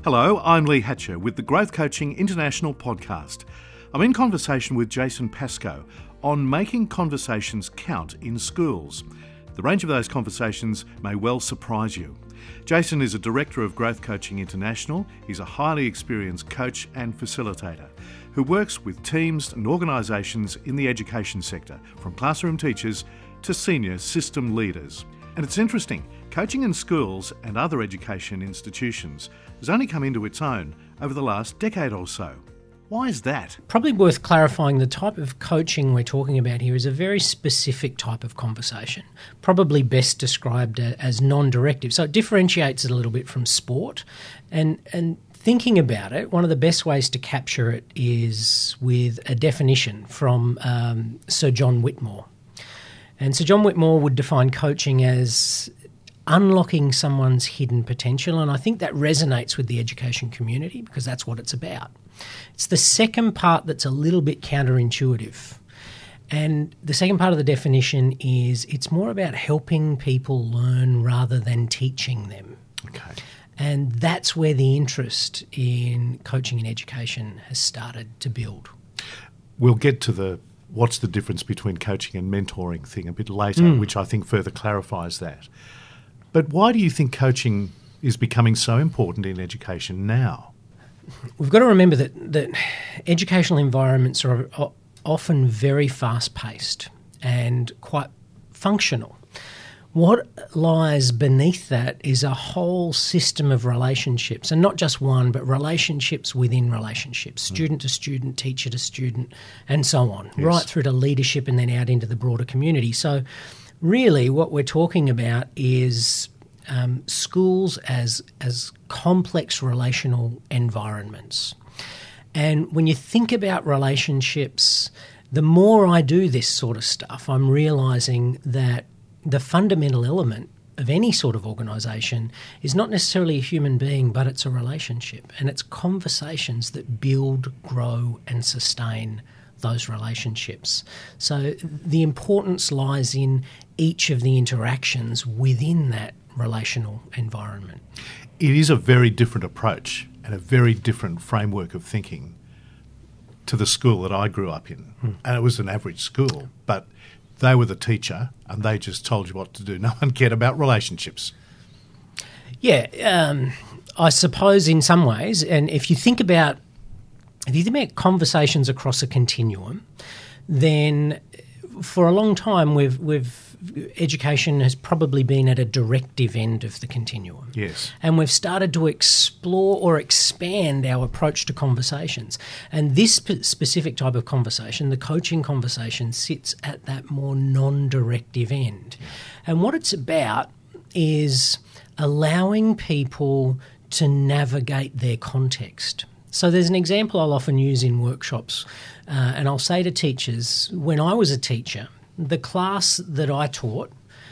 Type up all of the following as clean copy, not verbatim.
Hello, I'm Lee Hatcher with the Growth Coaching International podcast. I'm in conversation with Jason Pascoe on making conversations count in schools. The range of those conversations may well surprise you. Jason is a director of Growth Coaching International. He's a highly experienced coach and facilitator who works with teams and organisations in the education sector, from classroom teachers to senior system leaders. And it's interesting, coaching in schools and other education institutions has only come into its own over the last decade or so. Why is that? Probably worth clarifying, the type of coaching we're talking about here is a very specific type of conversation, probably best described as non-directive. So it differentiates it a little bit from sport. And thinking about it, one of the best ways to capture it is with a definition from Sir John Whitmore. And Sir John Whitmore would define coaching as unlocking someone's hidden potential, and I think that resonates with the education community because that's what it's about. It's the second part that's a little bit counterintuitive. And the second part of the definition is it's more about helping people learn rather than teaching them. Okay. And that's where the interest in coaching and education has started to build. We'll get to what's the difference between coaching and mentoring thing a bit later, which I think further clarifies that. But why do you think coaching is becoming so important in education now? We've got to remember that educational environments are often very fast-paced and quite functional. What lies beneath that is a whole system of relationships, and not just one, but relationships within relationships, student to student, teacher to student, and so on, yes, right through to leadership and then out into the broader community. So really what we're talking about is schools as complex relational environments. And when you think about relationships, the more I do this sort of stuff, I'm realising that the fundamental element of any sort of organisation is not necessarily a human being, but it's a relationship. And it's conversations that build, grow and sustain those relationships. So the importance lies in each of the interactions within that relational environment. It is a very different approach and a very different framework of thinking to the school that I grew up in. And it was an average school, but they were the teacher and they just told you what to do. No one cared about relationships. Yeah, I suppose in some ways, and if you think about conversations across a continuum, then for a long time education has probably been at a directive end of the continuum. Yes. And we've started to explore or expand our approach to conversations. And this specific type of conversation, the coaching conversation, sits at that more non-directive end. And what it's about is allowing people to navigate their context. So there's an example I'll often use in workshops, and I'll say to teachers, when I was a teacher, the class that I taught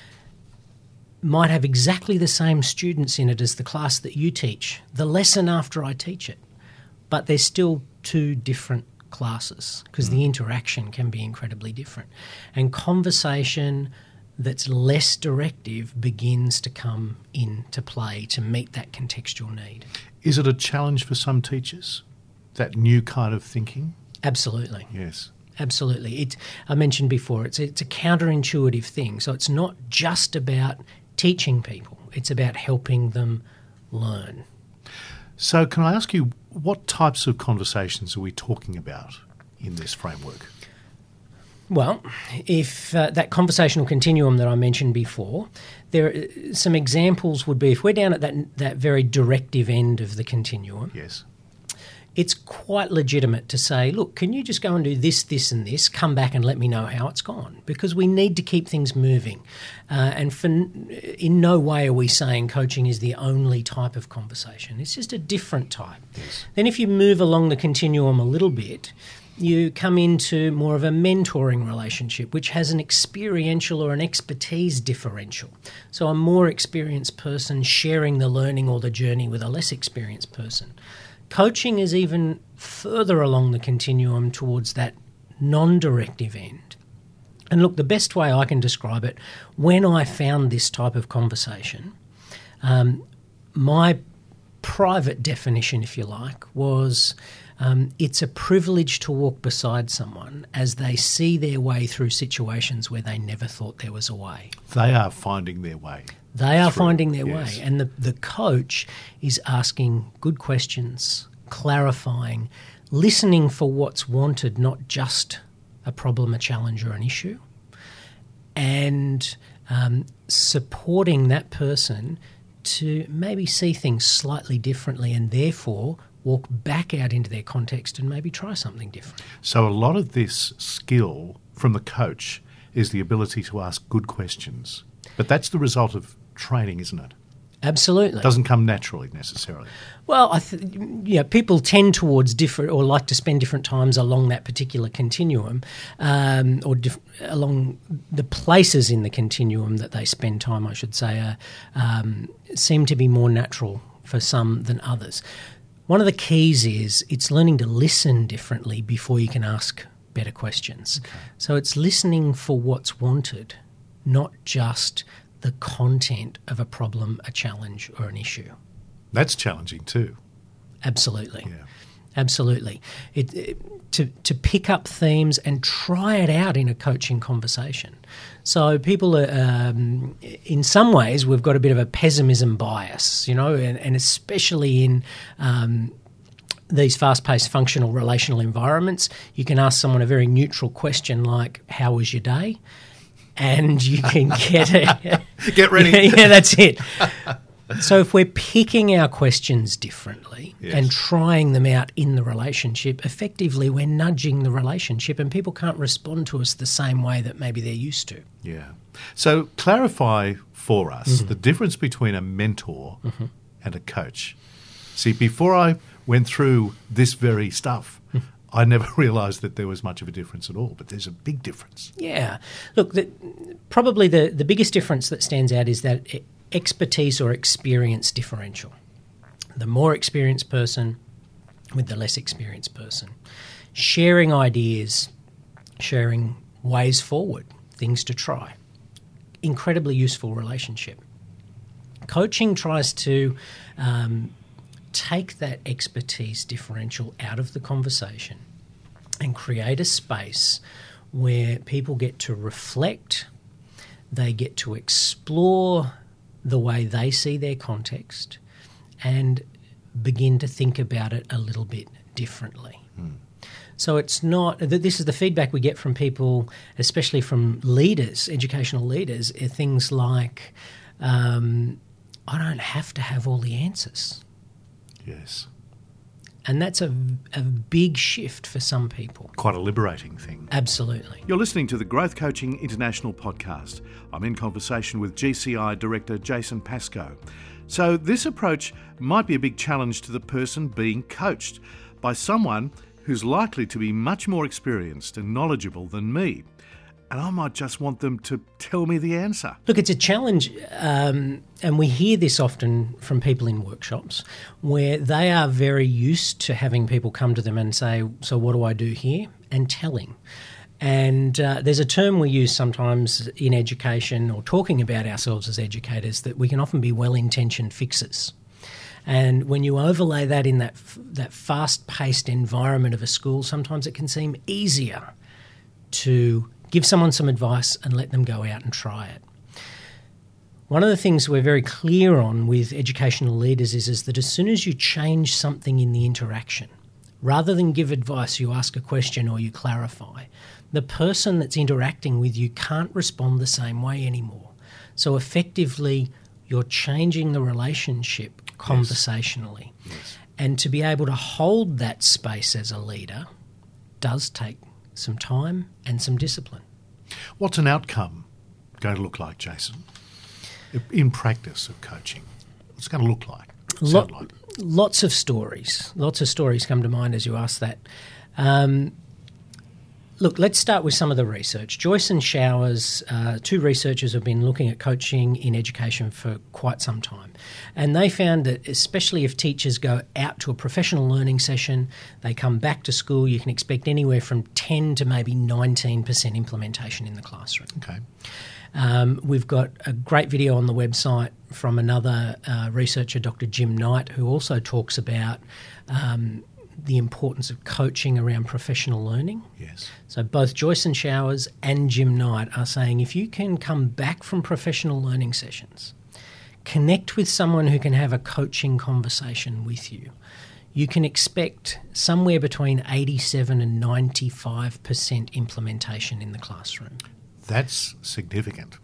might have exactly the same students in it as the class that you teach, the lesson after I teach it, but they're still two different classes because the interaction can be incredibly different. And conversation that's less directive begins to come into play to meet that contextual need. Is it a challenge for some teachers, that new kind of thinking? Absolutely. Yes. Absolutely. I mentioned before, it's a counterintuitive thing. So it's not just about teaching people, it's about helping them learn. So can I ask you, what types of conversations are we talking about in this framework? Well, if that conversational continuum that I mentioned before, there are some examples would be if we're down at that very directive end of the continuum. Yes. It's quite legitimate to say, look, can you just go and do this, this and this, come back and let me know how it's gone? Because we need to keep things moving. In no way are we saying coaching is the only type of conversation. It's just a different type. Yes. Then if you move along the continuum a little bit, you come into more of a mentoring relationship, which has an experiential or an expertise differential. So a more experienced person sharing the learning or the journey with a less experienced person. Coaching is even further along the continuum towards that non-directive end. And look, the best way I can describe it, when I found this type of conversation, my private definition, if you like, was it's a privilege to walk beside someone as they see their way through situations where they never thought there was a way. They are finding their way. They are finding their yes. way. And the coach is asking good questions, clarifying, listening for what's wanted, not just a problem, a challenge, or an issue, and supporting that person to maybe see things slightly differently and therefore walk back out into their context and maybe try something different. So a lot of this skill from the coach is the ability to ask good questions. But that's the result of training, isn't it? Absolutely. It doesn't come naturally necessarily. Well, people tend towards different, or like to spend different times along that particular continuum, along the places in the continuum that they spend time, I should say, seem to be more natural for some than others. One of the keys is it's learning to listen differently before you can ask better questions. Okay. So it's listening for what's wanted, not just the content of a problem, a challenge, or an issue. That's challenging too. Absolutely. Yeah. Absolutely. To pick up themes and try it out in a coaching conversation. So people are, in some ways, we've got a bit of a pessimism bias, and especially in these fast-paced functional relational environments, you can ask someone a very neutral question like, how was your day? And you can get it. Get ready. Yeah, that's it. So if we're picking our questions differently yes. and trying them out in the relationship, effectively we're nudging the relationship and people can't respond to us the same way that maybe they're used to. Yeah. So clarify for us the difference between a mentor and a coach. See, before I went through this very stuff, I never realised that there was much of a difference at all, but there's a big difference. Yeah. Look, probably the biggest difference that stands out is that expertise or experience differential. The more experienced person with the less experienced person. Sharing ideas, sharing ways forward, things to try. Incredibly useful relationship. Coaching tries to take that expertise differential out of the conversation and create a space where people get to reflect, they get to explore the way they see their context and begin to think about it a little bit differently. So it's not, this is the feedback we get from people, especially from leaders, educational leaders, things like, I don't have to have all the answers. Yes. And that's a big shift for some people. Quite a liberating thing. Absolutely. You're listening to the Growth Coaching International podcast. I'm in conversation with GCI Director Jason Pascoe. So this approach might be a big challenge to the person being coached by someone who's likely to be much more experienced and knowledgeable than me. And I might just want them to tell me the answer. Look, it's a challenge, and we hear this often from people in workshops where they are very used to having people come to them and say, so what do I do here? And telling. And there's a term we use sometimes in education or talking about ourselves as educators that we can often be well-intentioned fixers. And when you overlay that in that fast-paced environment of a school, sometimes it can seem easier to give someone some advice and let them go out and try it. One of the things we're very clear on with educational leaders is that as soon as you change something in the interaction, rather than give advice, you ask a question or you clarify, the person that's interacting with you can't respond the same way anymore. So effectively, you're changing the relationship conversationally. Yes. And to be able to hold that space as a leader does take some time and some discipline. What's an outcome going to look like, Jason, in practice of coaching? What's it going to look like? Sound like? Lots of stories. Lots of stories come to mind as you ask that. Look, let's start with some of the research. Joyce and Showers, two researchers, have been looking at coaching in education for quite some time. And they found that especially if teachers go out to a professional learning session, they come back to school, you can expect anywhere from 10 to maybe 19% implementation in the classroom. Okay. We've got a great video on the website from another researcher, Dr. Jim Knight, who also talks about the importance of coaching around professional learning. Yes. So both Joyce and Showers and Jim Knight are saying if you can come back from professional learning sessions, connect with someone who can have a coaching conversation with you, you can expect somewhere between 87 and 95% implementation in the classroom. That's significant.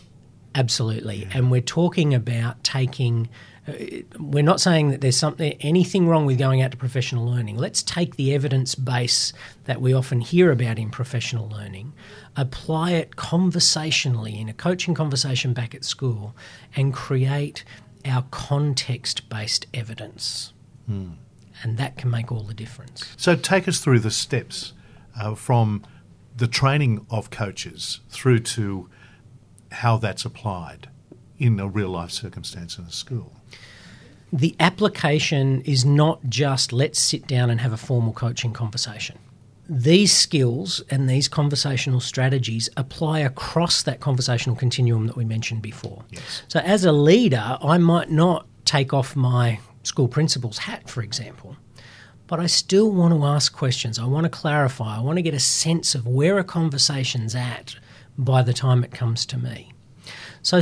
Absolutely. Yeah. And we're talking about taking... we're not saying that there's anything wrong with going out to professional learning. Let's take the evidence base that we often hear about in professional learning, apply it conversationally in a coaching conversation back at school, and create our context-based evidence. And that can make all the difference. So take us through the steps from the training of coaches through to how that's applied in a real-life circumstance in a school. The application is not just let's sit down and have a formal coaching conversation. These skills and these conversational strategies apply across that conversational continuum that we mentioned before. Yes. So as a leader, I might not take off my school principal's hat, for example, but I still want to ask questions. I want to clarify. I want to get a sense of where a conversation's at by the time it comes to me. So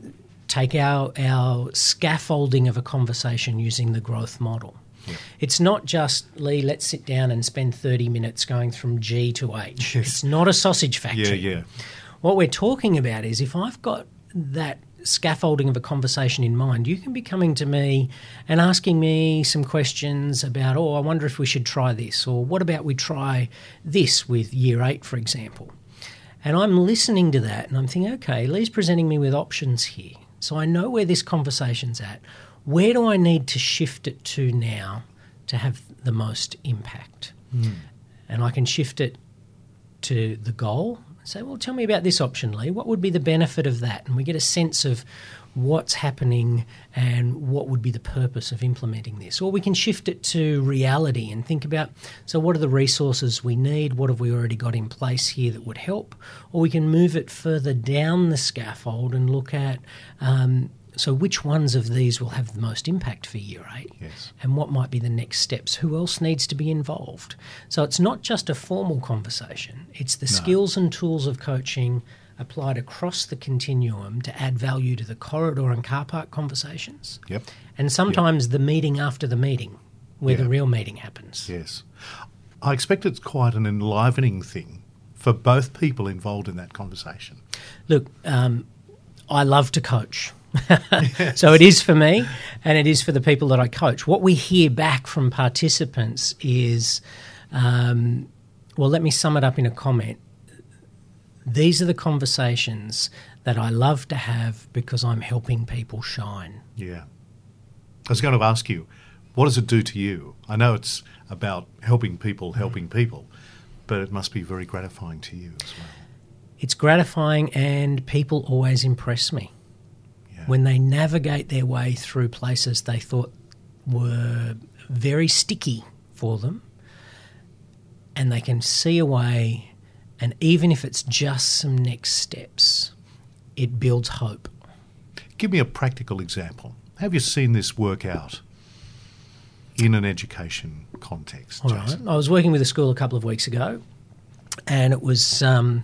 take our scaffolding of a conversation using the growth model. Yeah. It's not just, Lee, let's sit down and spend 30 minutes going from G to H. Yes. It's not a sausage factory. Yeah. What we're talking about is if I've got that scaffolding of a conversation in mind, you can be coming to me and asking me some questions about, I wonder if we should try this, or what about we try this with Year 8, for example. And I'm listening to that and I'm thinking, okay, Lee's presenting me with options here. So I know where this conversation's at. Where do I need to shift it to now to have the most impact? And I can shift it to the goal. Say, well, tell me about this option, Lee. What would be the benefit of that? And we get a sense of what's happening and what would be the purpose of implementing this. Or we can shift it to reality and think about, so what are the resources we need? What have we already got in place here that would help? Or we can move it further down the scaffold and look at, so which ones of these will have the most impact for Year 8? Yes. And what might be the next steps? Who else needs to be involved? So it's not just a formal conversation. It's the skills and tools of coaching applied across the continuum to add value to the corridor and car park conversations. Yep. And sometimes the meeting after the meeting, where the real meeting happens. Yes. I expect it's quite an enlivening thing for both people involved in that conversation. Look, I love to coach. Yes. So it is for me and it is for the people that I coach. What we hear back from participants is, well, let me sum it up in a comment. These are the conversations that I love to have because I'm helping people shine. Yeah. I was going to ask you, what does it do to you? I know it's about helping people, but it must be very gratifying to you as well. It's gratifying, and people always impress me. When they navigate their way through places they thought were very sticky for them, and they can see a way, and even if it's just some next steps, it builds hope. Give me a practical example. Have you seen this work out in an education context, All Jason? right. I was working with a school a couple of weeks ago, and it was some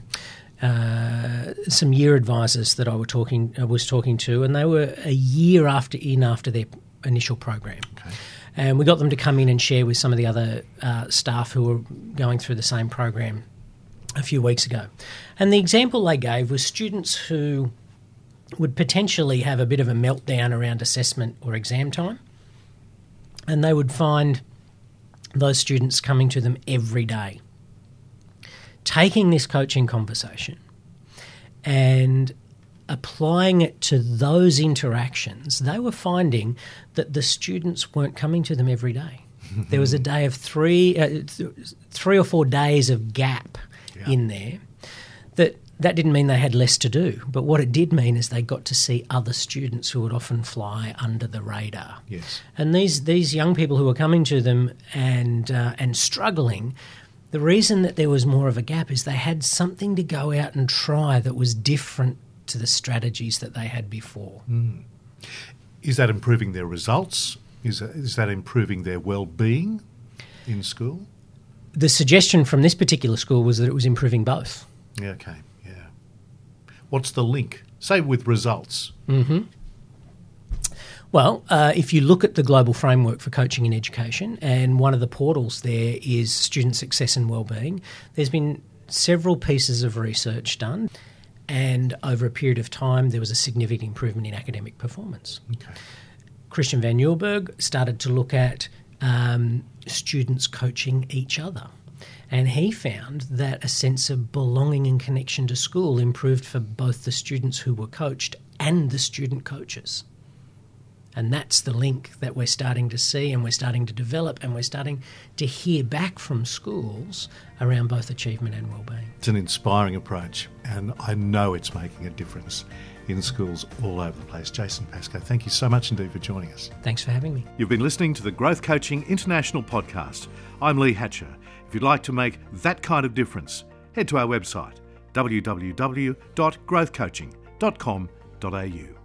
year advisors that I was talking to, and they were a year after their initial program. Okay. And we got them to come in and share with some of the other staff who were going through the same program a few weeks ago. And the example they gave was students who would potentially have a bit of a meltdown around assessment or exam time, and they would find those students coming to them every day, taking this coaching conversation and applying it to those interactions. They were finding that the students weren't coming to them every day. There was a day of three or 4 days of gap in there. That didn't mean they had less to do, but what it did mean is they got to see other students who would often fly under the radar. Yes. And these young people who were coming to them and struggling, the reason that there was more of a gap is they had something to go out and try that was different to the strategies that they had before. Is that improving their results? Is that improving their well-being in school? The suggestion from this particular school was that it was improving both. Yeah, okay, yeah. What's the link? Say with results. Well, if you look at the global framework for coaching in education, and one of the portals there is student success and wellbeing, there's been several pieces of research done, and over a period of time there was a significant improvement in academic performance. Okay. Christian van Nieuwburg started to look at students coaching each other, and he found that a sense of belonging and connection to school improved for both the students who were coached and the student coaches. And that's the link that we're starting to see, and we're starting to develop, and we're starting to hear back from schools around both achievement and wellbeing. It's an inspiring approach, and I know it's making a difference in schools all over the place. Jason Pascoe, thank you so much indeed for joining us. Thanks for having me. You've been listening to the Growth Coaching International podcast. I'm Lee Hatcher. If you'd like to make that kind of difference, head to our website, www.growthcoaching.com.au.